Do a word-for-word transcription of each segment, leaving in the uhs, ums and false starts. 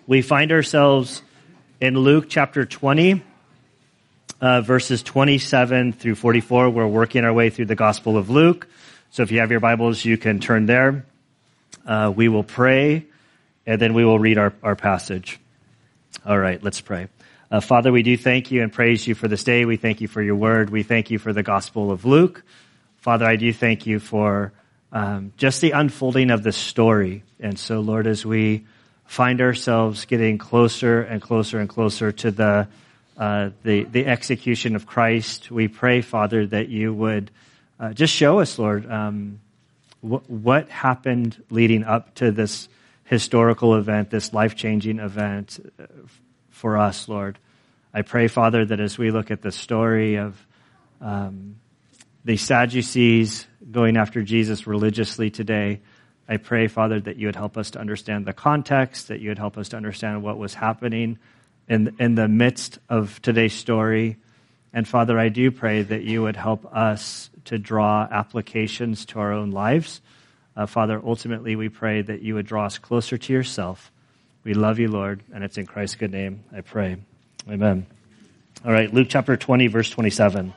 We find ourselves in Luke chapter twenty, uh, verses twenty-seven through forty-four. We're working our way through the Gospel of Luke. So if you have your Bibles, you can turn there. Uh, we will pray, and then we will read our, our passage. All right, let's pray. Uh, Father, we do thank you and praise you for this day. We thank you for your word. We thank you for the Gospel of Luke. Father, I do thank you for um, just the unfolding of the story. And so, Lord, as we find ourselves getting closer and closer and closer to the uh, the, the execution of Christ, we pray, Father, that you would uh, just show us, Lord, um, wh- what happened leading up to this historical event, this life-changing event for us, Lord. I pray, Father, that as we look at the story of um, the Sadducees going after Jesus religiously today, I pray, Father, that you would help us to understand the context, that you would help us to understand what was happening in, in the midst of today's story. And Father, I do pray that you would help us to draw applications to our own lives. Uh, Father, ultimately, we pray that you would draw us closer to yourself. We love you, Lord, and it's in Christ's good name I pray. Amen. All right, Luke chapter twenty, verse twenty-seven.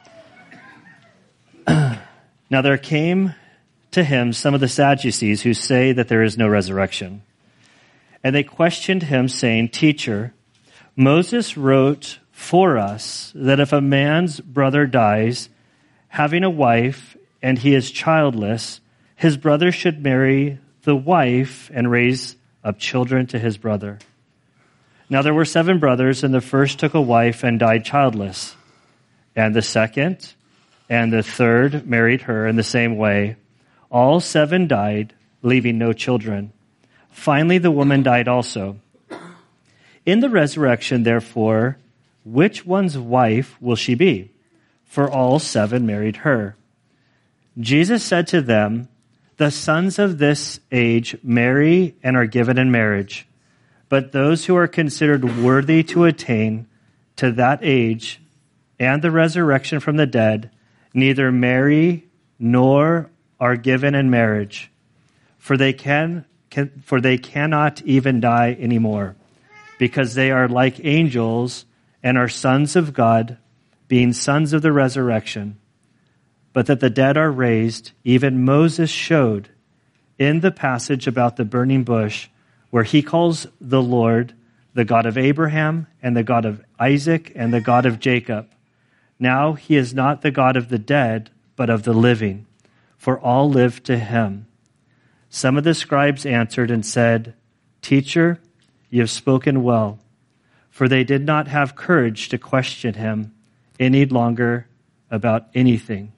Now there came to him some of the Sadducees who say that there is no resurrection. And they questioned him, saying, Teacher, Moses wrote for us that if a man's brother dies, having a wife, and he is childless, his brother should marry the wife and raise up children to his brother. Now there were seven brothers, and the first took a wife and died childless. And the second and the third married her in the same way. All seven died, leaving no children. Finally, the woman died also. In the resurrection, therefore, which one's wife will she be? For all seven married her. Jesus said to them, The sons of this age marry and are given in marriage, but those who are considered worthy to attain to that age and the resurrection from the dead neither marry nor are given in marriage, for they can, can for they cannot even die anymore, because they are like angels and are sons of God, being sons of the resurrection. But that the dead are raised, even Moses showed in the passage about the burning bush, where he calls the Lord the God of Abraham and the God of Isaac and the God of Jacob. Now he is not the God of the dead, but of the living, for all live to him. Some of the scribes answered and said, Teacher, you have spoken well. For they did not have courage to question him any longer about anything.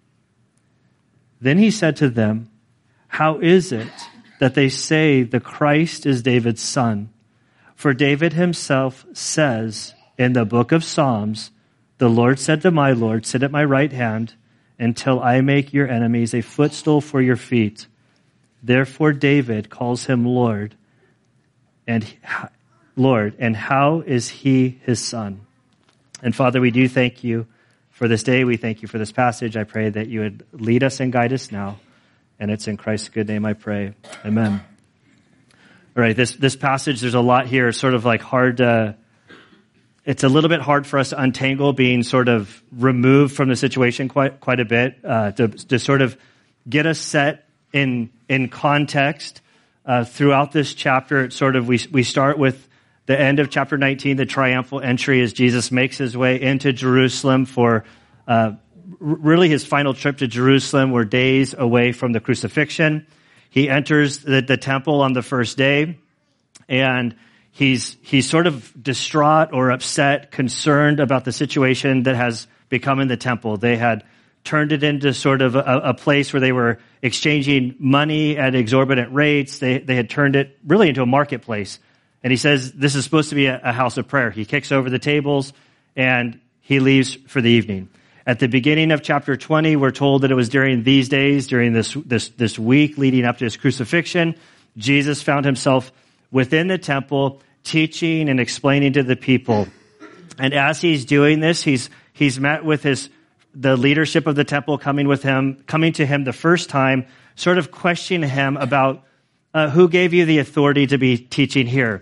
Then he said to them, How is it that they say the Christ is David's son? For David himself says in the book of Psalms, The Lord said to my Lord, Sit at my right hand until I make your enemies a footstool for your feet. Therefore David calls him Lord, and Lord, and how is he his son? And Father, we do thank you for this day. We thank you for this passage. I pray that you would lead us and guide us now. And it's in Christ's good name I pray. Amen. All right, this, this passage, there's a lot here. It's sort of like hard to, it's a little bit hard for us to untangle, being sort of removed from the situation quite, quite a bit, uh, to, to sort of get us set in, in context, uh, throughout this chapter. It's sort of, we, we start with the end of chapter nineteen, the triumphal entry as Jesus makes his way into Jerusalem for, uh, really his final trip to Jerusalem. We're days away from the crucifixion. He enters the, the temple on the first day, and he's he's sort of distraught or upset, concerned about the situation that has become in the temple. They had turned it into sort of a, a place where they were exchanging money at exorbitant rates. They they had turned it really into a marketplace. And he says this is supposed to be a, a house of prayer. He kicks over the tables, and he leaves for the evening. At the beginning of chapter twenty, we're told that it was during these days, during this, this, this week leading up to his crucifixion, Jesus found himself within the temple teaching and explaining to the people. And as he's doing this, he's, he's met with his, the leadership of the temple coming with him, coming to him the first time, sort of questioning him about, uh, who gave you the authority to be teaching here?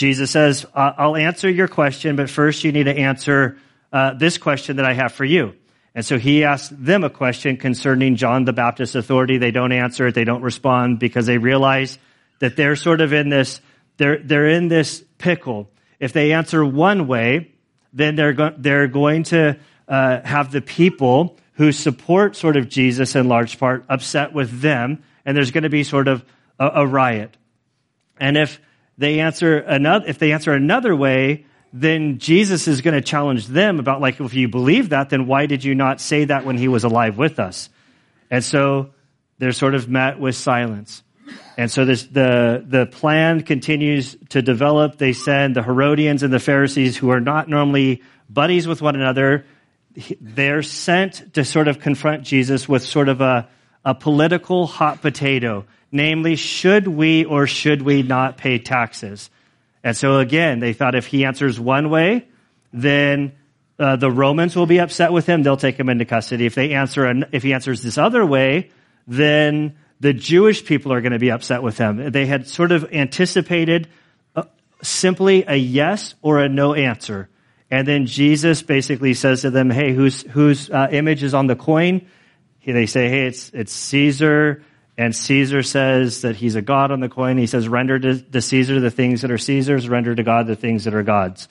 Jesus says, I'll answer your question, but first you need to answer uh, this question that I have for you. And so he asks them a question concerning John the Baptist's authority. They don't answer it. They don't respond because they realize that they're sort of in this, they're, they're in this pickle. If they answer one way, then they're, go- they're going to uh, have the people who support sort of Jesus in large part upset with them, and there's going to be sort of a, a riot. And if they answer another, if they answer another way, then Jesus is going to challenge them about, like, if you believe that, then why did you not say that when he was alive with us? And so they're sort of met with silence. And so this, the, the plan continues to develop. They send the Herodians and the Pharisees, who are not normally buddies with one another, they're sent to sort of confront Jesus with sort of a, a political hot potato. Namely, should we or should we not pay taxes? And so again, they thought if he answers one way, then uh, the Romans will be upset with him. They'll take him into custody. If they answer, an, if he answers this other way, then the Jewish people are going to be upset with him. They had sort of anticipated uh, simply a yes or a no answer. And then Jesus basically says to them, hey, whose whose uh, image is on the coin? They say, hey, it's it's Caesar. And Caesar says that he's a god on the coin. He says, render to, to Caesar the things that are Caesar's, render to God the things that are God's.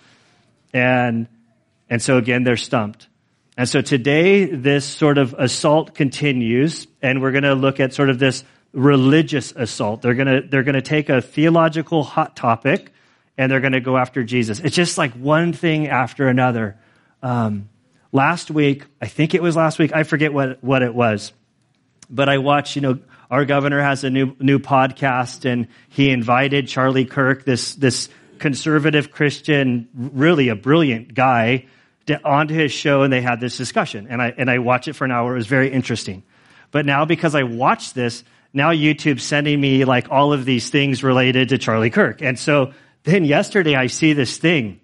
And, and so again, they're stumped. And so today, this sort of assault continues, and we're going to look at sort of this religious assault. They're going to, they're going to take a theological hot topic, and they're going to go after Jesus. It's just like one thing after another. Um, last week, I think it was last week, I forget what, what it was, but I watched, you know, our governor has a new new podcast, and he invited Charlie Kirk, this this conservative Christian, really a brilliant guy, to, onto his show, and they had this discussion. And I and I watched it for an hour. It was very interesting. But now, because I watched this, now YouTube's sending me like all of these things related to Charlie Kirk. And so then yesterday I see this thing.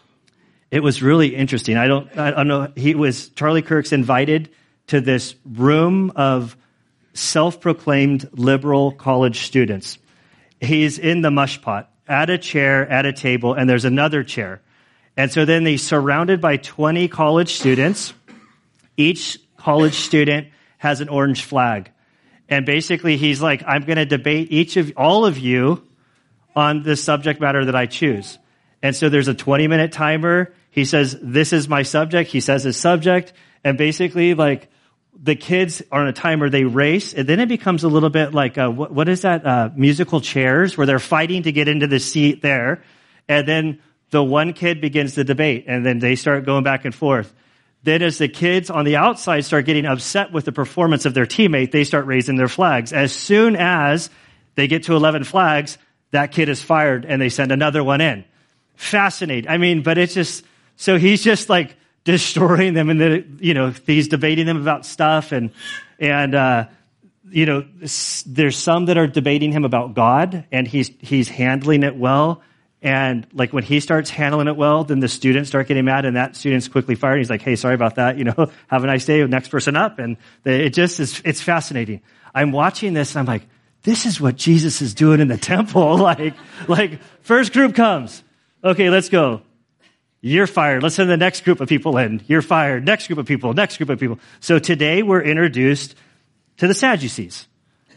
It was really interesting. I don't I don't know. He was Charlie Kirk's invited to this room of self-proclaimed liberal college students. He's in the mush pot, at a chair, at a table, and there's another chair. And so then he's surrounded by twenty college students. Each college student has an orange flag. And basically he's like, I'm going to debate each of, all of you on the subject matter that I choose. And so there's a twenty minute timer. He says, this is my subject. He says his subject. And basically, like, the kids are on a timer, they race, and then it becomes a little bit like, uh, what, what is that, uh, musical chairs, where they're fighting to get into the seat there. And then the one kid begins the debate, and then they start going back and forth. Then as the kids on the outside start getting upset with the performance of their teammate, they start raising their flags. As soon as they get to eleven flags, that kid is fired, and they send another one in. Fascinating. I mean, but it's just, so he's just like, destroying them, and then, you know, he's debating them about stuff, and and uh, you know, there's some that are debating him about God, and he's he's handling it well. And like when he starts handling it well, then the students start getting mad, and that student's quickly fired. He's like, "Hey, sorry about that. You know, have a nice day. Next person up." And it just is. It's fascinating. I'm watching this, and I'm like, "This is what Jesus is doing in the temple." like, like first group comes. Okay, let's go. You're fired. Let's send the next group of people in. You're fired. Next group of people. Next group of people. So today we're introduced to the Sadducees.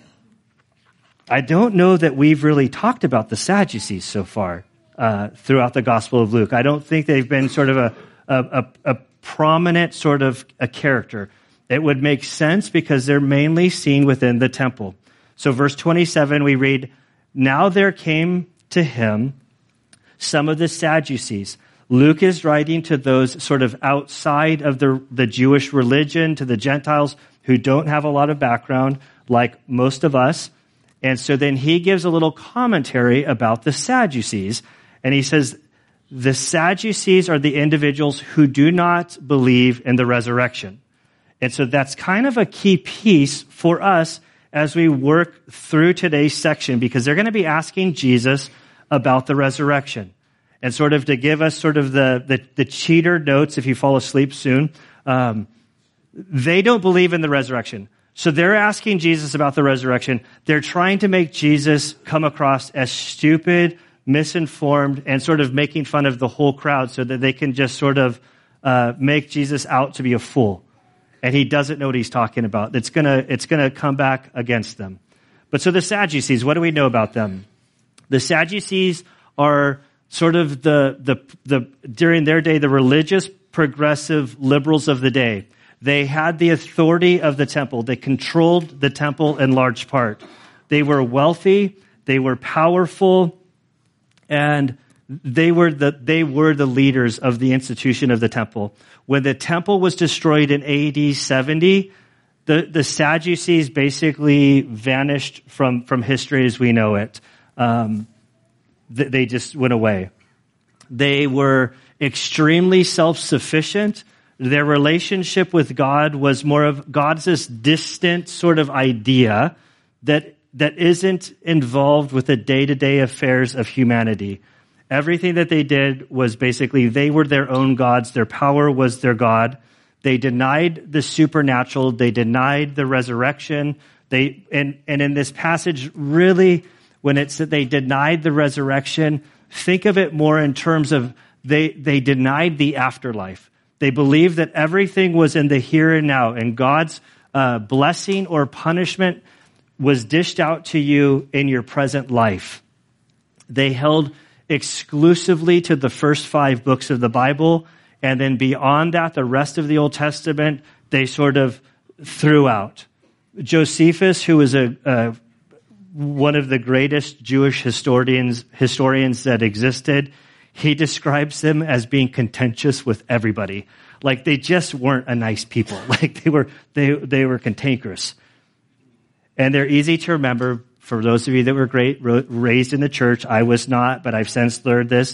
I don't know that we've really talked about the Sadducees so far uh, throughout the Gospel of Luke. I don't think they've been sort of a, a, a, a prominent sort of a character. It would make sense because they're mainly seen within the temple. So verse twenty-seven, we read, now there came to him some of the Sadducees. Luke is writing to those sort of outside of the, the Jewish religion, to the Gentiles who don't have a lot of background, like most of us. And so then he gives a little commentary about the Sadducees. And he says, the Sadducees are the individuals who do not believe in the resurrection. And so that's kind of a key piece for us as we work through today's section, because they're going to be asking Jesus about the resurrection. And sort of to give us sort of the, the, the cheater notes if you fall asleep soon, um, they don't believe in the resurrection. So they're asking Jesus about the resurrection. They're trying to make Jesus come across as stupid, misinformed, and sort of making fun of the whole crowd so that they can just sort of uh, make Jesus out to be a fool. And he doesn't know what he's talking about. It's gonna, it's gonna come back against them. But so the Sadducees, what do we know about them? The Sadducees are sort of the, the, the, during their day, the religious, progressive liberals of the day. They had the authority of the temple. They controlled the temple in large part. They were wealthy. They were powerful. And they were the, they were the leaders of the institution of the temple. When the temple was destroyed in A D seventy, the, the Sadducees basically vanished from, from history as we know it. Um, th- they just went away. They were extremely self-sufficient. Their relationship with God was more of God's this distant sort of idea that that isn't involved with the day-to-day affairs of humanity. Everything that they did was basically they were their own gods. Their power was their God. They denied the supernatural. They denied the resurrection. They and, and in this passage, really, when it said they denied the resurrection, think of it more in terms of they they denied the afterlife. They believed that everything was in the here and now, and God's uh, blessing or punishment was dished out to you in your present life. They held exclusively to the first five books of the Bible, and then beyond that, the rest of the Old Testament, they sort of threw out. Josephus, who was a, a one of the greatest Jewish historians historians that existed, he describes them as being contentious with everybody. Like they just weren't a nice people. Like they were they they were cantankerous. And they're easy to remember for those of you that were great raised in the church. I was not, but I've since learned this.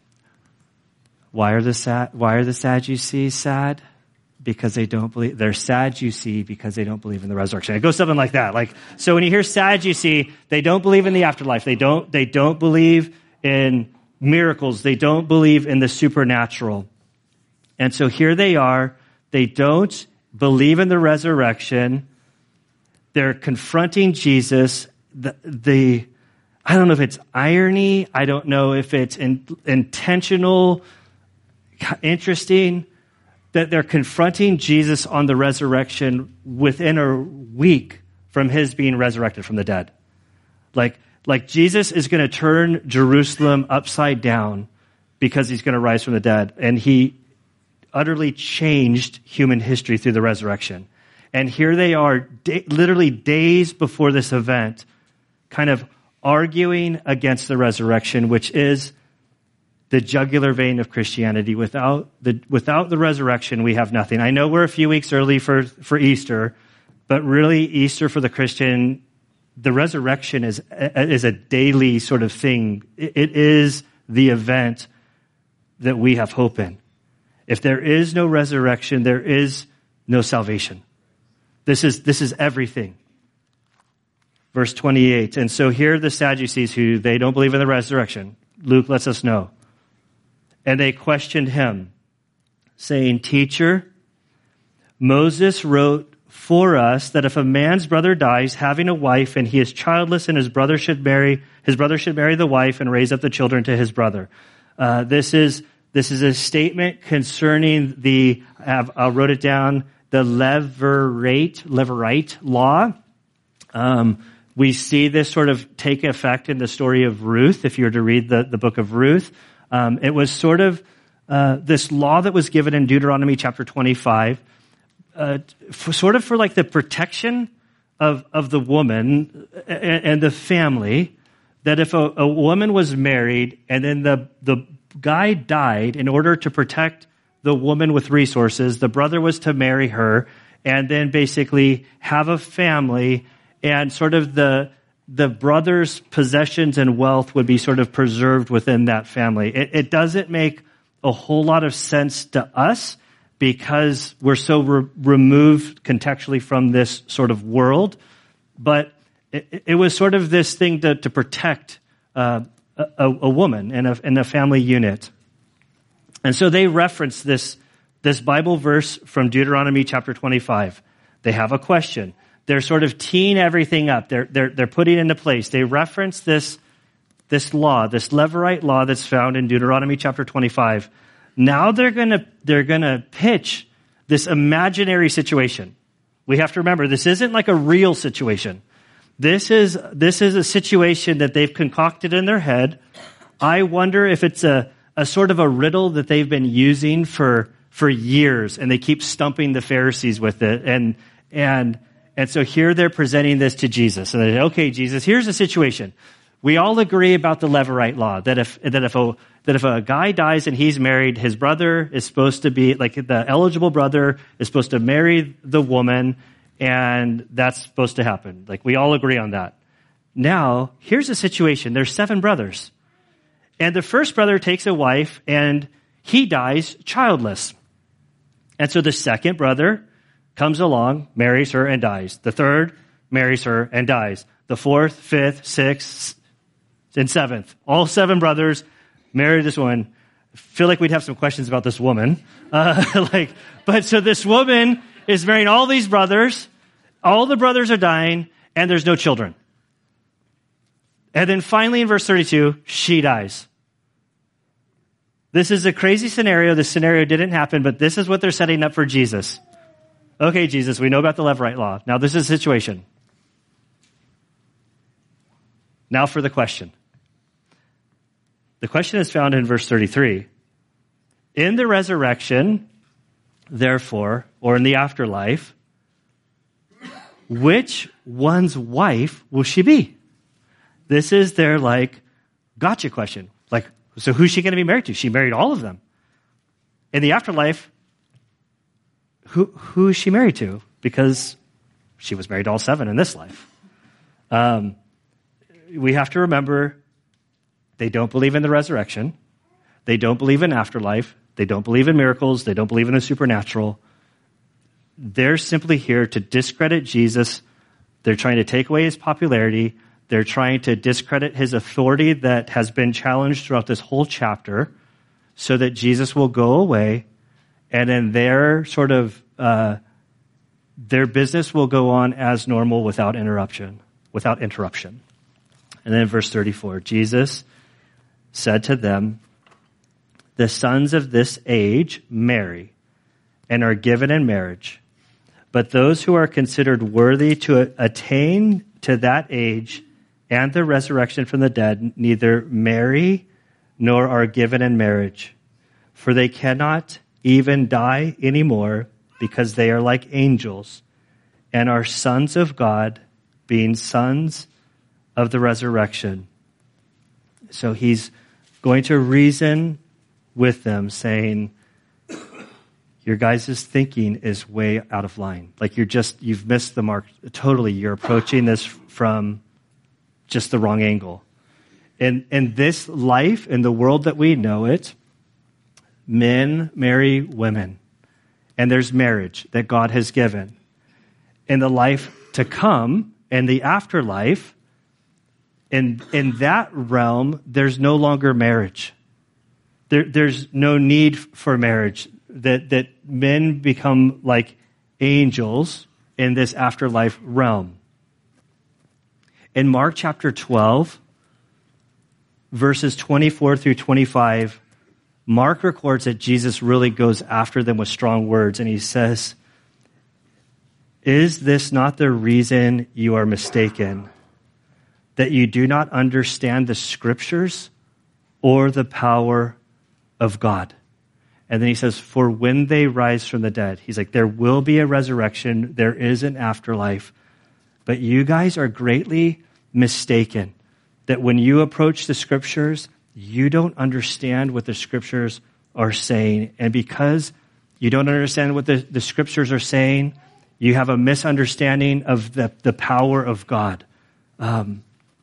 Why are the sad, why are the Sadducees sad? Because they don't believe. They're sad, you see, because they don't believe in the resurrection. It goes something like that. Like so, when you hear sad, you see, they don't believe in the afterlife. They don't. They don't believe in miracles. They don't believe in the supernatural. And so here they are. They don't believe in the resurrection. They're confronting Jesus. The, the I don't know if it's irony. I don't know if it's in, intentional, interesting, that they're confronting Jesus on the resurrection within a week from his being resurrected from the dead. Like, like Jesus is going to turn Jerusalem upside down because he's going to rise from the dead. And he utterly changed human history through the resurrection. And here they are, day, literally days before this event, kind of arguing against the resurrection, which is the jugular vein of Christianity. Without the without the resurrection, we have nothing. I know we're a few weeks early for, for Easter, but really Easter for the Christian, the resurrection is is a daily sort of thing. It is the event that we have hope in. If there is no resurrection, there is no salvation. This is this is everything. Verse twenty-eight. And so here are the Sadducees who they don't believe in the resurrection. Luke lets us know. And they questioned him, saying, "Teacher, Moses wrote for us that if a man's brother dies having a wife and he is childless and his brother should marry, his brother should marry the wife and raise up the children to his brother." Uh, this is this is a statement concerning the, I wrote it down, the Levirate, Levirate law. Um, we see this sort of take effect in the story of Ruth, if you were to read the, the book of Ruth. Um, it was sort of uh, this law that was given in Deuteronomy chapter twenty-five, uh, for, sort of for like the protection of, of the woman and, and the family, that if a, a woman was married and then the, the guy died, in order to protect the woman with resources, the brother was to marry her and then basically have a family, and sort of the the brother's possessions and wealth would be sort of preserved within that family. It, it doesn't make a whole lot of sense to us because we're so re- removed contextually from this sort of world, but it, it was sort of this thing to, to protect uh, a, a woman in a, in a family unit. And so they reference this, this Bible verse from Deuteronomy chapter twenty-five. They have a question. They're sort of teeing everything up. They're, they're, they're putting it into place. They reference this this law, this Levirate law that's found in Deuteronomy chapter twenty-five, now they're going to they're going to pitch this imaginary situation. We have to remember, this isn't like a real situation. This is this is a situation that they've concocted in their head. I wonder if it's a, a sort of a riddle that they've been using for for years, and they keep stumping the Pharisees with it. And and and so here they're presenting this to Jesus. And they say, okay, Jesus, here's the situation. We all agree about the Levirate law, that if that if a that if a guy dies and he's married, his brother is supposed to be, like the eligible brother is supposed to marry the woman, and that's supposed to happen. Like, we all agree on that. Now, here's a situation. There's seven brothers. And the first brother takes a wife, and he dies childless. And so the second brother comes along, marries her, and dies. The third marries her and dies. The fourth, fifth, sixth, and seventh. All seven brothers marry this woman. I feel like we'd have some questions about this woman. Uh, like, but so this woman is marrying all these brothers. All the brothers are dying, and there's no children. And then finally in verse thirty-two, she dies. This is a crazy scenario. This scenario didn't happen, but this is what they're setting up for Jesus. Okay, Jesus, we know about the Levirate law. Now this is the situation. Now for the question. The question is found in verse thirty-three. In the resurrection, therefore, or in the afterlife, which one's wife will she be? This is their, like, gotcha question. Like, so who's she going to be married to? She married all of them. In the afterlife, who who is she married to? Because she was married to all seven in this life. Um, we have to remember, they don't believe in the resurrection. They don't believe in afterlife. They don't believe in miracles. They don't believe in the supernatural. They're simply here to discredit Jesus. They're trying to take away his popularity. They're trying to discredit his authority that has been challenged throughout this whole chapter so that Jesus will go away, and then their sort of, uh, their business will go on as normal without interruption, without interruption. And then in verse thirty-four, Jesus said to them, the sons of this age marry and are given in marriage, but those who are considered worthy to attain to that age and the resurrection from the dead neither marry nor are given in marriage, for they cannot even die anymore because they are like angels and are sons of God, being sons of the resurrection. So he's going to reason with them, saying, your guys' thinking is way out of line. Like, you're just, you've missed the mark totally. You're approaching this from just the wrong angle. In, in this life, in the world that we know it, men marry women. And there's marriage that God has given. In the life to come, in the afterlife, in, in that realm, there's no longer marriage. There, there's no need for marriage. That, that men become like angels in this afterlife realm. In Mark chapter twelve, verses twenty-four through twenty-five, Mark records that Jesus really goes after them with strong words, and he says, is this not the reason you are mistaken, that you do not understand the scriptures or the power of God? And then he says, for when they rise from the dead, he's like, there will be a resurrection. There is an afterlife. But you guys are greatly mistaken that when you approach the scriptures, you don't understand what the scriptures are saying. And because you don't understand what the, the scriptures are saying, you have a misunderstanding of the, the power of God. Um,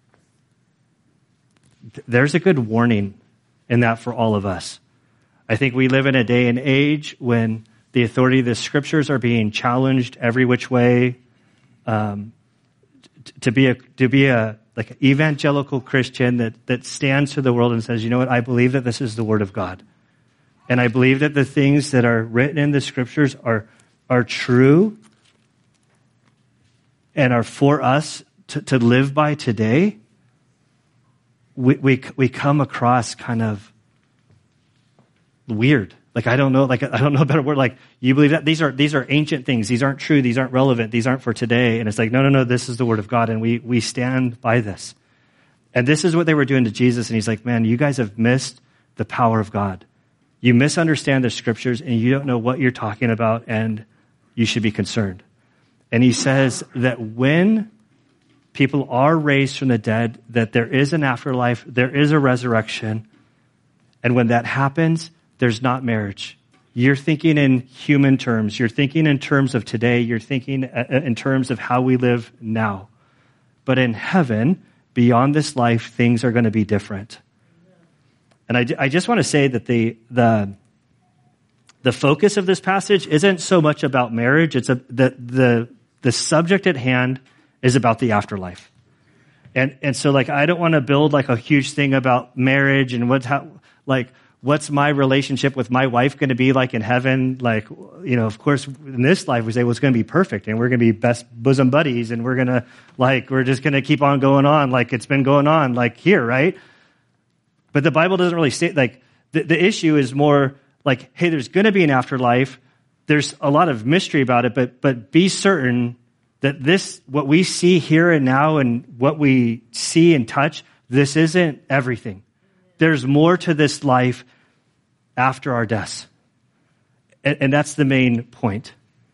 th- there's a good warning in that for all of us. I think we live in a day and age when the authority of the scriptures are being challenged every which way. Um, t- to be a to be a like an evangelical Christian that that stands to the world and says, you know what, I believe that this is the word of God, and I believe that the things that are written in the scriptures are are true and are for us to, to live by today. we, we, we come across kind of weird. Like, I don't know, like, I don't know a better word. Like, you believe that? These are, these are ancient things. These aren't true. These aren't relevant. These aren't for today. And it's like, no, no, no, this is the word of God. And we, we stand by this. And this is what they were doing to Jesus. And he's like, man, you guys have missed the power of God. You misunderstand the scriptures and you don't know what you're talking about, and you should be concerned. And he says that when people are raised from the dead, that there is an afterlife, there is a resurrection. And when that happens, there's not marriage. You're thinking in human terms. You're thinking in terms of today. You're thinking in terms of how we live now. But in heaven, beyond this life, things are going to be different. And I, I just want to say that the, the, the focus of this passage isn't so much about marriage. It's a, the, the, the subject at hand is about the afterlife. And, and so like, I don't want to build like a huge thing about marriage and what's how, like, what's my relationship with my wife going to be like in heaven? Like, you know, of course, in this life, we say, well, it's going to be perfect and we're going to be best bosom buddies and we're going to, like, we're just going to keep on going on like it's been going on, like here, right? But the Bible doesn't really say, like, the, the issue is more like, hey, there's going to be an afterlife. There's a lot of mystery about it, but but be certain that this, what we see here and now and what we see and touch, this isn't everything. There's more to this life after our deaths. And, and that's the main point.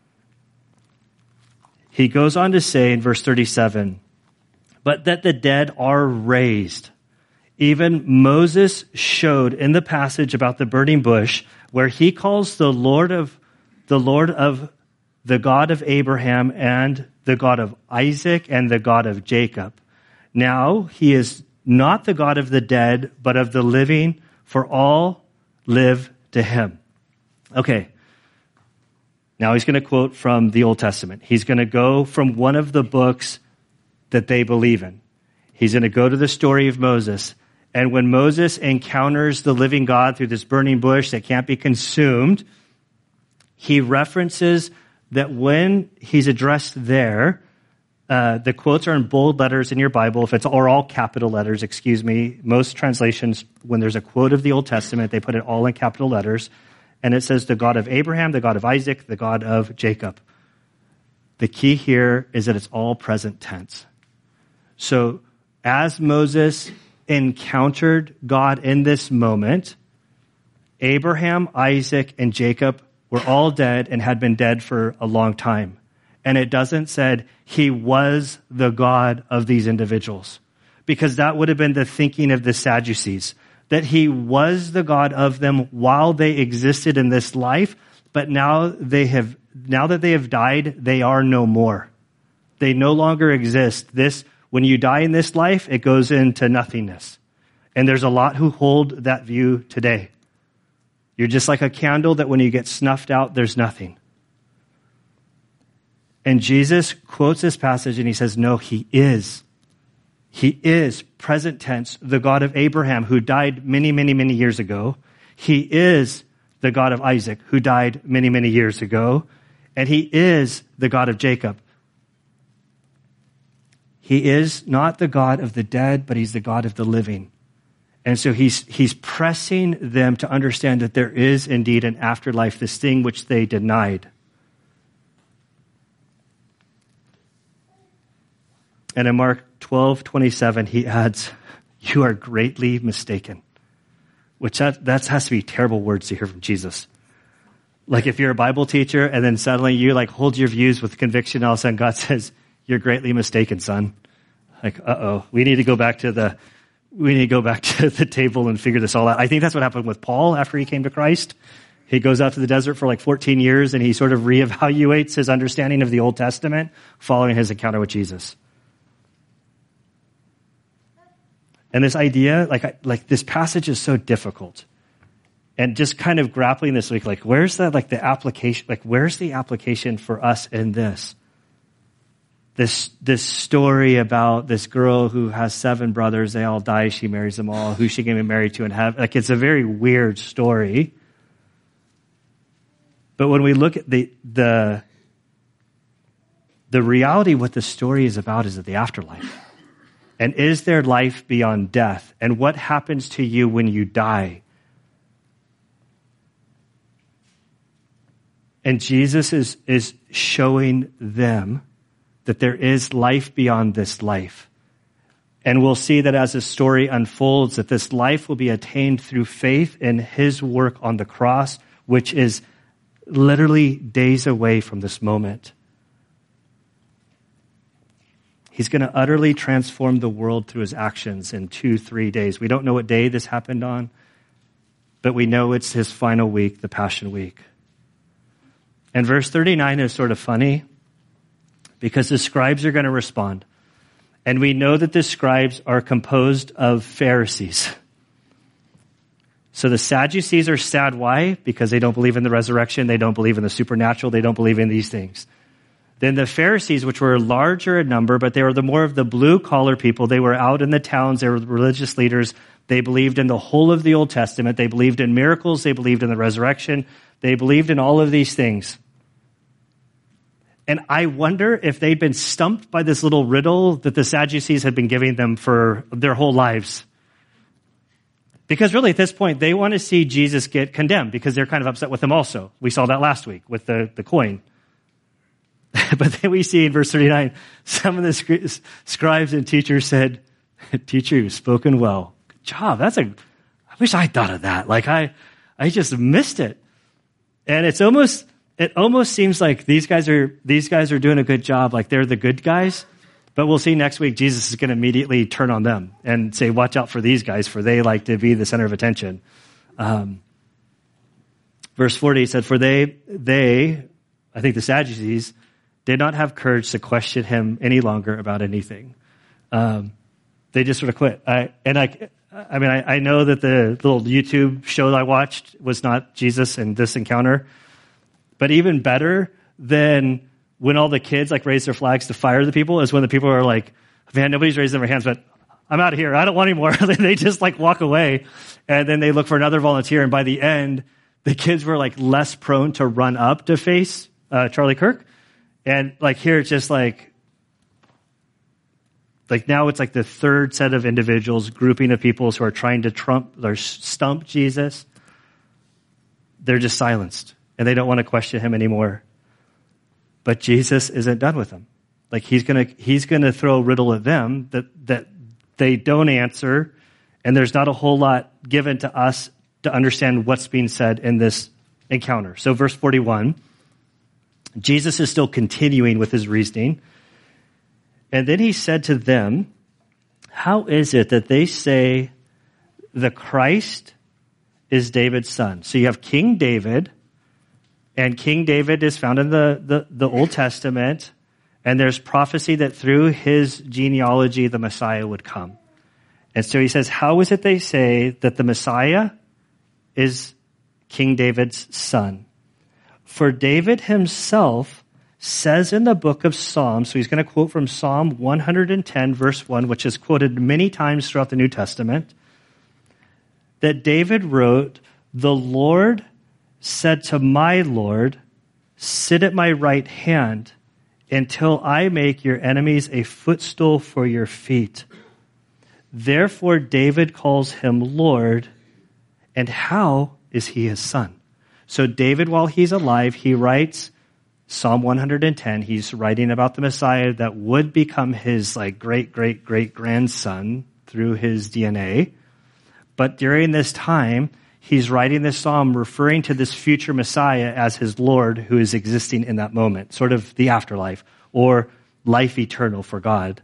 He goes on to say in verse thirty-seven, but that the dead are raised. Even Moses showed in the passage about the burning bush where he calls the Lord of the Lord of the God of Abraham and the God of Isaac and the God of Jacob. Now he is not the God of the dead, but of the living, for all live to him. Okay. Now he's going to quote from the Old Testament. He's going to go from one of the books that they believe in. He's going to go to the story of Moses. And when Moses encounters the living God through this burning bush that can't be consumed, he references that when he's addressed there, uh, the quotes are in bold letters in your Bible, if it's or all capital letters, excuse me. Most translations, when there's a quote of the Old Testament, they put it all in capital letters. And it says the God of Abraham, the God of Isaac, the God of Jacob. The key here is that it's all present tense. So as Moses encountered God in this moment, Abraham, Isaac, and Jacob were all dead and had been dead for a long time. And it doesn't said he was the God of these individuals, because that would have been the thinking of the Sadducees, that he was the God of them while they existed in this life, but now they have, now that they have died, they are no more. They no longer exist. This, when you die in this life, it goes into nothingness. And there's a lot who hold that view today. You're just like a candle that when you get snuffed out, there's nothing. And Jesus quotes this passage and he says, no, he is. He is, present tense, the God of Abraham who died many, many, many years ago. He is the God of Isaac who died many, many years ago. And he is the God of Jacob. He is not the God of the dead, but he's the God of the living. And so he's he's pressing them to understand that there is indeed an afterlife, this thing which they denied. And in Mark twelve twenty-seven, he adds, you are greatly mistaken. Which that, that has to be terrible words to hear from Jesus. Like if you're a Bible teacher and then suddenly you like hold your views with conviction, all of a sudden God says, you're greatly mistaken, son. Like, uh-oh, we need to go back to the We need to go back to the table and figure this all out. I think that's what happened with Paul after he came to Christ. He goes out to the desert for like fourteen years and he sort of reevaluates his understanding of the Old Testament following his encounter with Jesus. And this idea, like, I, like this passage is so difficult. And just kind of grappling this week, like, where's the, like the application, like, where's the application for us in this? This, this story about this girl who has seven brothers, they all die, she marries them all, who's she going to be married to in heaven? Like, it's a very weird story. But when we look at the, the, the reality, what the story is about is at the afterlife. And is there life beyond death? And what happens to you when you die? And Jesus is, is showing them that there is life beyond this life. And we'll see that as the story unfolds, that this life will be attained through faith in his work on the cross, which is literally days away from this moment. He's going to utterly transform the world through his actions in two, three days. We don't know what day this happened on, but we know it's his final week, the Passion Week. And verse thirty-nine is sort of funny because the scribes are going to respond. And we know that the scribes are composed of Pharisees. So the Sadducees are sad. Why? Because they don't believe in the resurrection. They don't believe in the supernatural. They don't believe in these things. Then the Pharisees, which were larger in number, but they were the more of the blue-collar people. They were out in the towns. They were religious leaders. They believed in the whole of the Old Testament. They believed in miracles. They believed in the resurrection. They believed in all of these things. And I wonder if they'd been stumped by this little riddle that the Sadducees had been giving them for their whole lives. Because really at this point, they want to see Jesus get condemned because they're kind of upset with him also. We saw that last week with the, the coin. But then we see in verse thirty-nine, some of the scri- scribes and teachers said, "Teacher, you've spoken well. Good job. That's a, I wish I thought of that. Like I, I just missed it." And it's almost, it almost seems like these guys are, these guys are doing a good job. Like they're the good guys. But we'll see next week, Jesus is going to immediately turn on them and say, watch out for these guys, for they like to be the center of attention. Um, verse forty said, for they, they, I think the Sadducees, did not have courage to question him any longer about anything. Um, they just sort of quit. I, and I, I mean, I, I know that the little YouTube show that I watched was not Jesus and this encounter, but even better than when all the kids like raise their flags to fire the people is when the people are like, man, nobody's raising their hands, but I'm out of here. I don't want any more. They just like walk away and then they look for another volunteer. And by the end, the kids were like less prone to run up to face uh, Charlie Kirk. And like here, it's just like, like now it's like the third set of individuals, grouping of people who are trying to trump or stump Jesus. They're just silenced and they don't want to question him anymore. But Jesus isn't done with them. Like he's gonna, he's gonna throw a riddle at them that, that they don't answer. And there's not a whole lot given to us to understand what's being said in this encounter. So verse forty-one, Jesus is still continuing with his reasoning. And then he said to them, how is it that they say the Christ is David's son? So you have King David, and King David is found in the, the, the Old Testament, and there's prophecy that through his genealogy, the Messiah would come. And so he says, how is it they say that the Messiah is King David's son? For David himself says in the book of Psalms, so he's going to quote from Psalm one hundred ten, verse one, which is quoted many times throughout the New Testament, that David wrote, the Lord said to my Lord, sit at my right hand until I make your enemies a footstool for your feet. Therefore David calls him Lord, and how is he his son? So David, while he's alive, he writes Psalm one hundred ten. He's writing about the Messiah that would become his like great, great, great grandson through his D N A. But during this time, he's writing this psalm referring to this future Messiah as his Lord who is existing in that moment, sort of the afterlife or life eternal for God.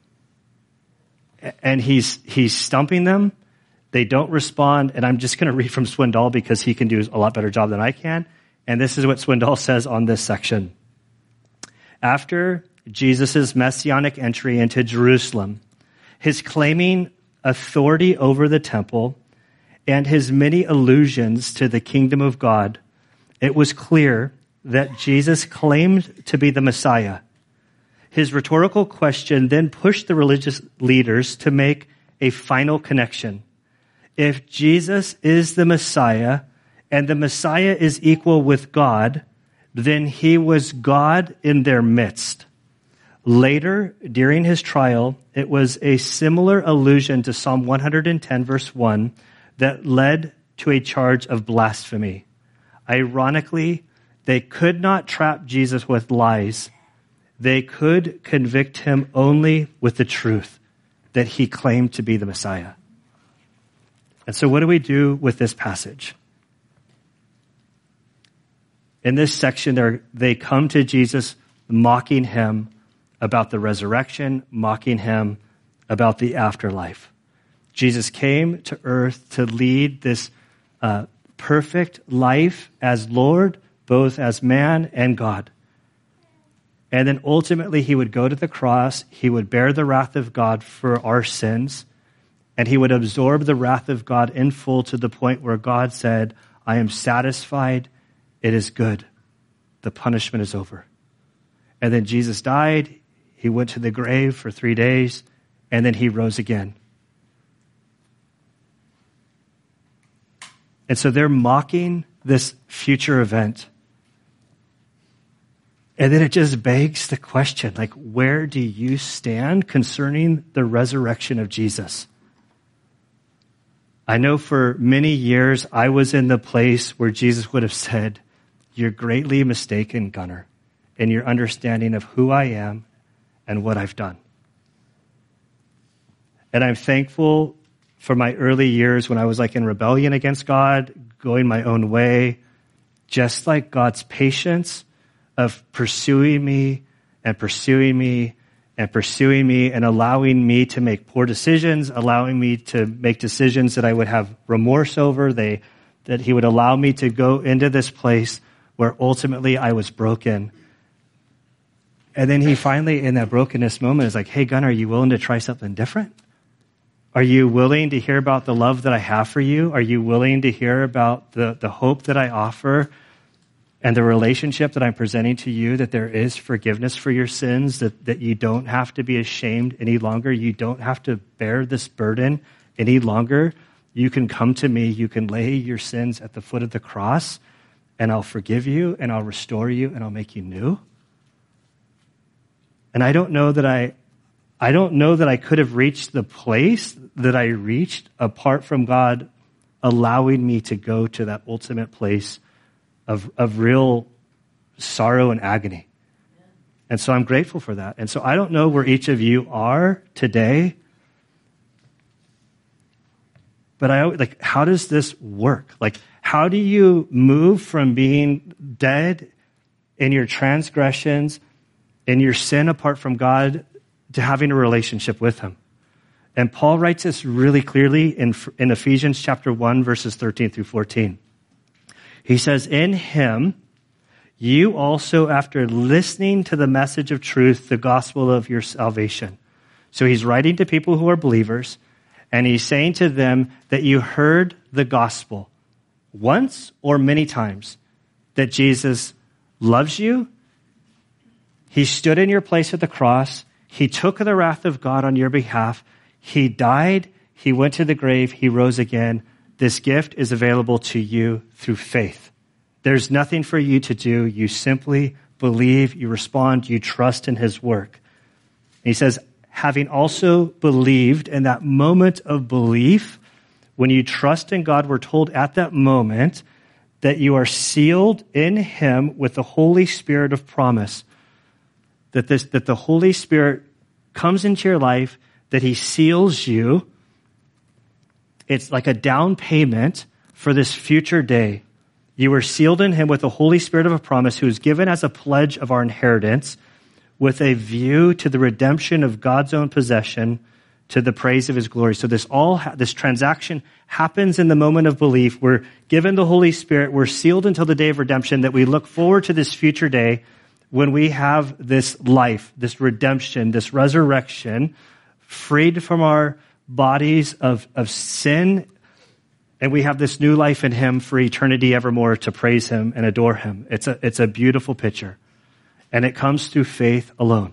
And he's, he's stumping them. They don't respond, and I'm just going to read from Swindoll because he can do a lot better job than I can. And this is what Swindoll says on this section. After Jesus' messianic entry into Jerusalem, his claiming authority over the temple, and his many allusions to the kingdom of God, it was clear that Jesus claimed to be the Messiah. His rhetorical question then pushed the religious leaders to make a final connection. If Jesus is the Messiah, and the Messiah is equal with God, then he was God in their midst. Later, during his trial, it was a similar allusion to Psalm one hundred ten, verse one, that led to a charge of blasphemy. Ironically, they could not trap Jesus with lies. They could convict him only with the truth that he claimed to be the Messiah. And so what do we do with this passage? In this section, they come to Jesus mocking him about the resurrection, mocking him about the afterlife. Jesus came to earth to lead this uh, perfect life as Lord, both as man and God. And then ultimately he would go to the cross, he would bear the wrath of God for our sins, and he would absorb the wrath of God in full to the point where God said, I am satisfied, it is good. The punishment is over. And then Jesus died, he went to the grave for three days, and then he rose again. And so they're mocking this future event. And then it just begs the question, like, where do you stand concerning the resurrection of Jesus? I know for many years I was in the place where Jesus would have said, you're greatly mistaken, Gunnar, in your understanding of who I am and what I've done. And I'm thankful for my early years when I was like in rebellion against God, going my own way, just like God's patience of pursuing me and pursuing me and pursuing me and allowing me to make poor decisions, allowing me to make decisions that I would have remorse over, they, that he would allow me to go into this place where ultimately I was broken. And then he finally, in that brokenness moment, is like, hey, Gunnar, are you willing to try something different? Are you willing to hear about the love that I have for you? Are you willing to hear about the, the hope that I offer and the relationship that I'm presenting to you, that there is forgiveness for your sins, that, that you don't have to be ashamed any longer. You don't have to bear this burden any longer. You can come to me. You can lay your sins at the foot of the cross, and I'll forgive you, and I'll restore you, and I'll make you new. And I don't know that I, I don't know that I could have reached the place that I reached apart from God allowing me to go to that ultimate place of, of real sorrow and agony. And so I'm grateful for that. And so I don't know where each of you are today, but I like, how does this work? Like, how do you move from being dead in your transgressions, in your sin apart from God, to having a relationship with him? And Paul writes this really clearly in, in Ephesians chapter one, verses thirteen through fourteen. He says, in him, you also, after listening to the message of truth, the gospel of your salvation. So he's writing to people who are believers, and he's saying to them that you heard the gospel once or many times, that Jesus loves you. He stood in your place at the cross. He took the wrath of God on your behalf. He died. He went to the grave. He rose again. This gift is available to you through faith. There's nothing for you to do. You simply believe, you respond, you trust in his work. And he says, having also believed, in that moment of belief, when you trust in God, we're told at that moment that you are sealed in him with the Holy Spirit of promise. That this, that the Holy Spirit comes into your life, that he seals you. It's like a down payment for this future day. You were sealed in him with the Holy Spirit of a promise, who is given as a pledge of our inheritance, with a view to the redemption of God's own possession, to the praise of his glory. So this all, this transaction happens in the moment of belief. We're given the Holy Spirit. We're sealed until the day of redemption, that we look forward to this future day when we have this life, this redemption, this resurrection, freed from our bodies of, of sin, and we have this new life in him for eternity evermore to praise him and adore him. It's a, it's a beautiful picture, and it comes through faith alone.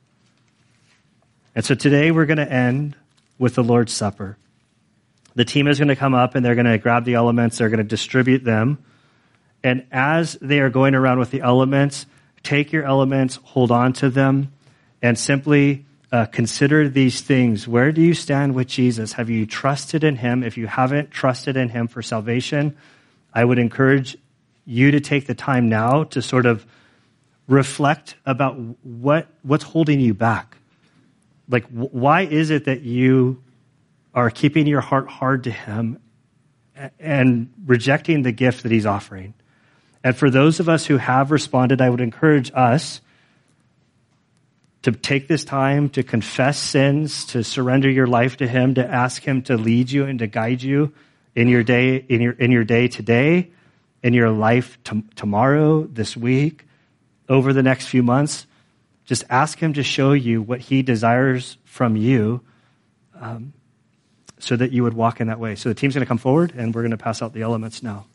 And so today we're going to end with the Lord's Supper. The team is going to come up, and they're going to grab the elements, they're going to distribute them, and as they are going around with the elements, take your elements, hold on to them, and simply uh, consider these things. Where do you stand with Jesus? Have you trusted in him? If you haven't trusted in him for salvation, I would encourage you to take the time now to sort of reflect about what what's holding you back. Like, why is it that you are keeping your heart hard to him and rejecting the gift that he's offering? And for those of us who have responded, I would encourage us to take this time to confess sins, to surrender your life to him, to ask him to lead you and to guide you in your day, in your in your day today, in your life to, tomorrow, this week, over the next few months. Just ask him to show you what he desires from you, um, so that you would walk in that way. So the team's going to come forward, and we're going to pass out the elements now.